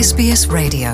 SBS Radio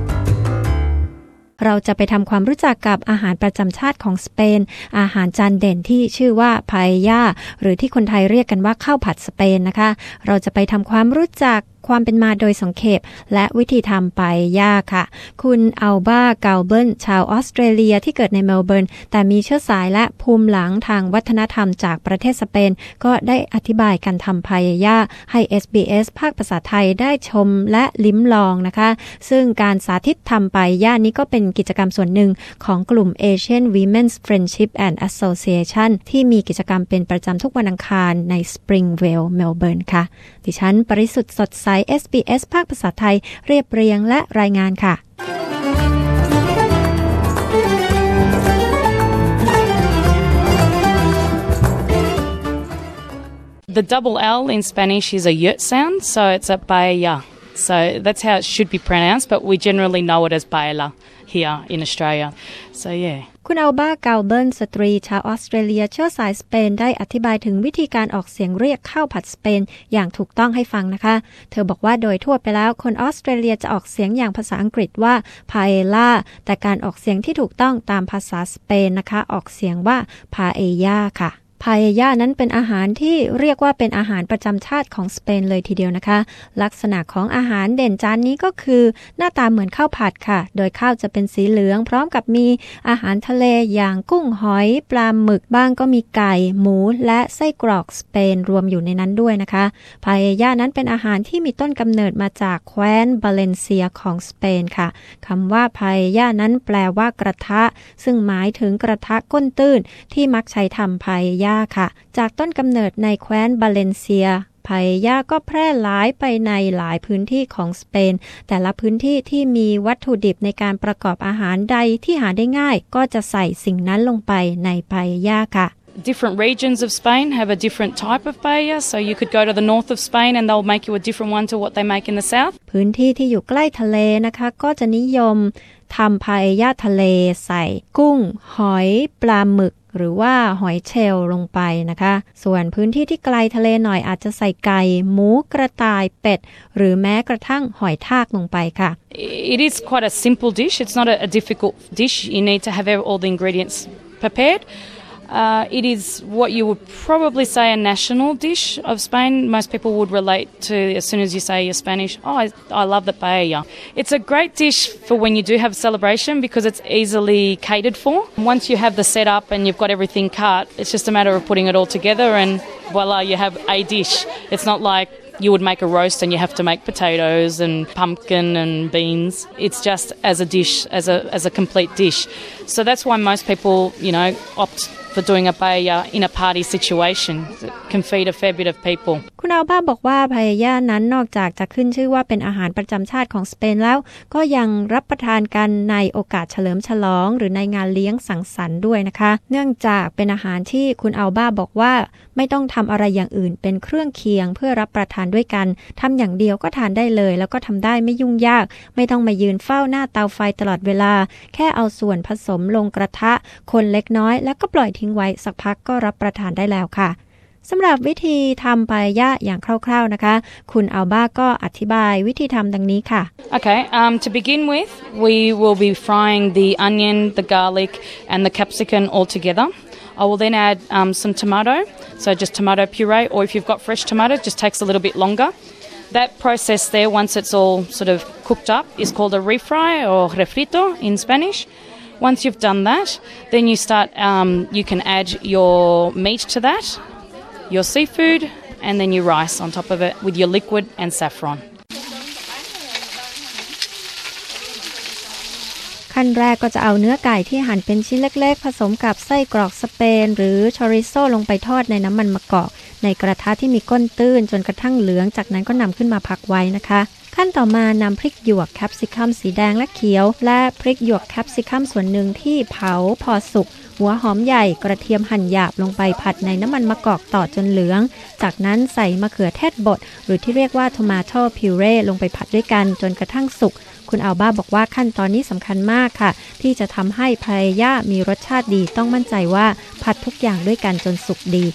เราจะไปทำความรู้จักกับอาหารประจำชาติของสเปนอาหารจานเด่นที่ชื่อว่าพาเอญ่าหรือที่คนไทยเรียกกันว่าข้าวผัดสเปนนะคะเราจะไปทำความรู้จักความเป็นมาโดยสังเขปและวิธีทำพาเอญ่าค่ะคุณอัลบาเกาเบิลชาวออสเตรเลียที่เกิดในเมลเบิร์นแต่มีเชื้อสายและภูมิหลังทางวัฒนธรรมจากประเทศสเปนก็ได้อธิบายการทำพาเอญ่าให้ SBS ภาคภาษาไทยได้ชมและลิ้มลองนะคะซึ่งการสาธิตทำพาเอญ่านี้ก็เป็นกิจกรรมส่วนหนึ่งของกลุ่ม Asian Women's Friendship and Association ที่มีกิจกรรมเป็นประจำทุกวันอังคารใน Springvale เมลเบิร์นค่ะดิฉันปริสุทธิ์สดใสSBS ภาคภาษาไทยเรียบเรียงและรายงานค่ะ The double L in Spanish is a yurt sound, so it's a paella. So that's how it should be pronounced, but we generally know it as paella here in Australia. So yeah. คุณอัลบาเกาเบิลสตรีชาวออสเตรเลียเชื้อสายสเปนได้อธิบายถึงวิธีการออกเสียงเรียกข้าวผัดสเปนอย่างถูกต้องให้ฟังนะคะเธอบอกว่าโดยทั่วไปแล้วคนออสเตรเลียจะออกเสียงอย่างภาษาอังกฤษว่าพาเอล่าแต่การออกเสียงที่ถูกต้องตามภาษาสเปนนะคะออกเสียงว่าพาเอญ่าค่ะพาเอญ่านั้นเป็นอาหารที่เรียกว่าเป็นอาหารประจำชาติของสเปนเลยทีเดียวนะคะลักษณะของอาหารเด่นจานนี้ก็คือหน้าตาเหมือนข้าวผัดค่ะโดยข้าวจะเป็นสีเหลืองพร้อมกับมีอาหารทะเลอย่างกุ้งหอยปลาหมึกบ้างก็มีไก่หมูและไส้กรอกสเปนรวมอยู่ในนั้นด้วยนะคะพาเอญ่านั้นเป็นอาหารที่มีต้นกำเนิดมาจากแคว้นบาเลนเซียของสเปนค่ะคำว่าพาเอญ่านั้นแปลว่ากระทะซึ่งหมายถึงกระทะก้นตื้นที่มักใช้ทำพาเอญ่าค่ะจากต้นกำเนิดในแคว้นบาเลนเซียพาเอญ่าก็แพร่หลายไปในหลายพื้นที่ของสเปนแต่ละพื้นที่ที่มีวัตถุดิบในการประกอบอาหารใดที่หาได้ง่ายก็จะใส่สิ่งนั้นลงไปในพาเอญ่าค่ะ Different regions of Spain have a different type of paella, so you could go to the north of Spain and they'll make you a different one to what they make in the south. พื้นที่ที่อยู่ใกล้ทะเลนะคะก็จะนิยมทำพาเอญ่าทะเลใส่กุ้งหอยปลาหมึกหรือว่าหอยเชลล์ลงไปนะคะส่วนพื้นที่ที่ไกลทะเลหน่อยอาจจะใส่ไก่หมูกระต่ายเป็ดหรือแม้กระทั่งหอยทากลงไปค่ะ It is quite a simple dish. It's not a difficult dish. You need to have all the ingredients prepared.It is what you would probably say a national dish of Spain. Most people would relate to as soon as you say you're Spanish. Oh, I love the paella. It's a great dish for when you do have a celebration because it's easily catered for. Once you have the setup and you've got everything cut, it's just a matter of putting it all together and voila, you have a dish. It's not like you would make a roast and you have to make potatoes and pumpkin and beans. It's just as a dish, as a complete dish. So that's why most people, opt for doing a paella in a party situation. It can feed a fair bit of people. คุณอัลบ้าบอกว่าพาเอญ่านั้นนอกจากจะขึ้นชื่อว่าเป็นอาหารประจำชาติของสเปนแล้วก็ยังรับประทานกันในโอกาสเฉลิมฉลองหรือในงานเลี้ยงสังสรรค์ด้วยนะคะเนื่องจากเป็นอาหารที่คุณอัลบ้าบอกว่าไม่ต้องทำอะไรอย่างอื่นเป็นเครื่องเคียงเพื่อรับประทานด้วยกันทำอย่างเดียวก็ทานได้เลยแล้วก็ทำได้ไม่ยุ่งยากไม่ต้องมายืนเฝ้าหน้าเตาไฟตลอดเวลาแค่เอาส่วนผสมลงกระทะคนเล็กน้อยแล้วก็ปล่อยทิ้งไว้สักพักก็รับประทานได้แล้วค่ะสำหรับวิธีทำพาเอญ่าอย่างคร่าวๆนะคะคุณอัลบ้าก็อธิบายวิธีทำดังนี้ค่ะ Okay, to begin with, we will be frying the onion, the garlic and the capsicum all together.I will then add some tomato, so just tomato puree, or if you've got fresh tomato, just takes a little bit longer. That process there, once it's all sort of cooked up, is called a refry or refrito in Spanish. Once you've done that, then you start, you can add your meat to that, your seafood, and then your rice on top of it with your liquid and saffron. ขั้นแรกก็จะเอาเนื้อไก่ที่หั่นเป็นชิ้นเล็กๆผสมกับไส้กรอกสเปนหรือชอริโซลงไปทอดในน้ำมันมะกอกในกระทะที่มีก้นตื้นจนกระทั่งเหลืองจากนั้นก็นำขึ้นมาพักไว้นะคะขั้นต่อมานำพริกหยวกแคปซิคัมสีแดงและเขียวและพริกหยวกแคปซิคัมส่วนหนึ่งที่เผาพอสุกหัวหอมใหญ่กระเทียมหั่นหยาบลงไปผัดในน้ำมันมะกอกต่อจนเหลืองจากนั้นใส่มะเขือเทศบดหรือที่เรียกว่าทอมาโต้พิวเร่ลงไปผัดด้วยกันจนกระทั่งสุกคุณอัลบ้าบอกว่าขั้นตอนนี้สำคัญมากค่ะที่จะทำให้พาเอญ่ามีรสชาติดีต้องมั่นใจว่าผัดทุกอย่างด้วยกันจนสุกดีค่ะ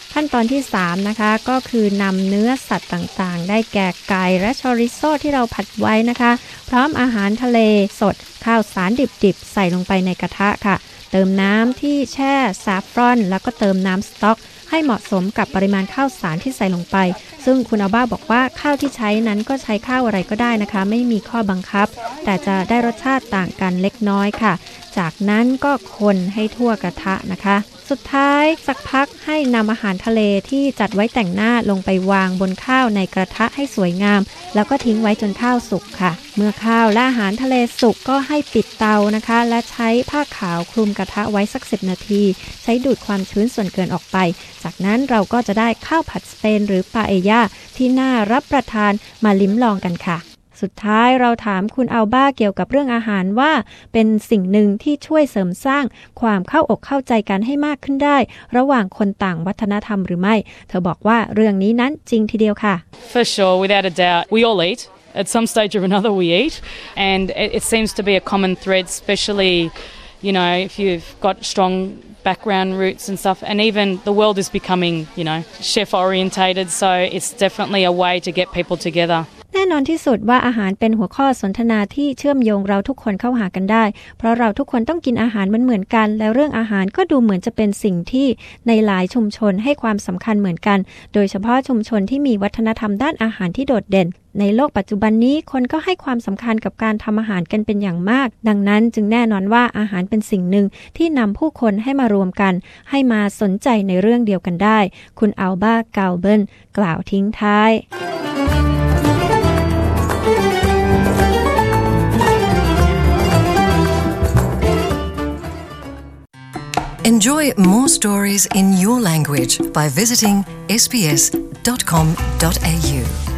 ขั้นตอนที่3นะคะก็คือนำเนื้อสัตว์ต่างๆได้แก่ไก่และชอริโซที่เราผัดไว้นะคะพร้อมอาหารทะเลสดข้าวสารดิบๆใส่ลงไปในกระทะค่ะเติมน้ำที่แช่ซาฟรอนแล้วก็เติมน้ำสต๊อกให้เหมาะสมกับปริมาณข้าวสารที่ใส่ลงไปซึ่งคุณอัลบ้าบอกว่าข้าวที่ใช้นั้นก็ใช้ข้าวอะไรก็ได้นะคะไม่มีข้อบังคับแต่จะได้รสชาติต่างกันเล็กน้อยค่ะจากนั้นก็คนให้ทั่วกระทะนะคะสุดท้ายสักพักให้นำอาหารทะเลที่จัดไว้แต่งหน้าลงไปวางบนข้าวในกระทะให้สวยงามแล้วก็ทิ้งไว้จนข้าวสุกค่ะเมื่อข้าวและอาหารทะเลสุกก็ให้ปิดเตานะคะและใช้ผ้าขาวคลุมกระทะไว้สัก10นาทีใช้ดูดความชื้นส่วนเกินออกไปจากนั้นเราก็จะได้ข้าวผัดสเปนหรือปาเอยาที่น่ารับประทานมาลิ้มลองกันค่ะสุดท้ายเราถามคุณอัลบ้าเกี่ยวกับเรื่องอาหารว่าเป็นสิ่งหนึ่งที่ช่วยเสริมสร้างความเข้าอกเข้าใจกันให้มากขึ้นได้ระหว่างคนต่างวัฒนธรรมหรือไม่เธอบอกว่าเรื่องนี้นั้นจริงทีเดียวค่ะ For sure, without a doubt, we all eat. At some stage or another we eat, and it seems to be a common thread, especially, you know, if you've got strong background roots and stuff, and even the world is becoming, you know, chef orientated, so it's definitely a way to get people together. แน่นอนที่สุดว่าอาหารเป็นหัวข้อสนทนาที่เชื่อมโยงเราทุกคนเข้าหากันได้เพราะเราทุกคนต้องกินอาหารเหมือนกันและเรื่องอาหารก็ดูเหมือนจะเป็นสิ่งที่ในหลายชุมชนให้ความสำคัญเหมือนกันโดยเฉพาะชุมชนที่มีวัฒนธรรมด้านอาหารที่โดดเด่นในโลกปัจจุบันนี้คนก็ให้ความสำคัญกับการทำอาหารกันเป็นอย่างมากดังนั้นจึงแน่นอนว่าอาหารเป็นสิ่งหนึ่งที่นำผู้คนให้มารวมกันให้มาสนใจในเรื่องเดียวกันได้คุณอัลบ้า เกาเบิลกล่าวทิ้งท้าย Enjoy more stories in your language by visiting sbs.com.au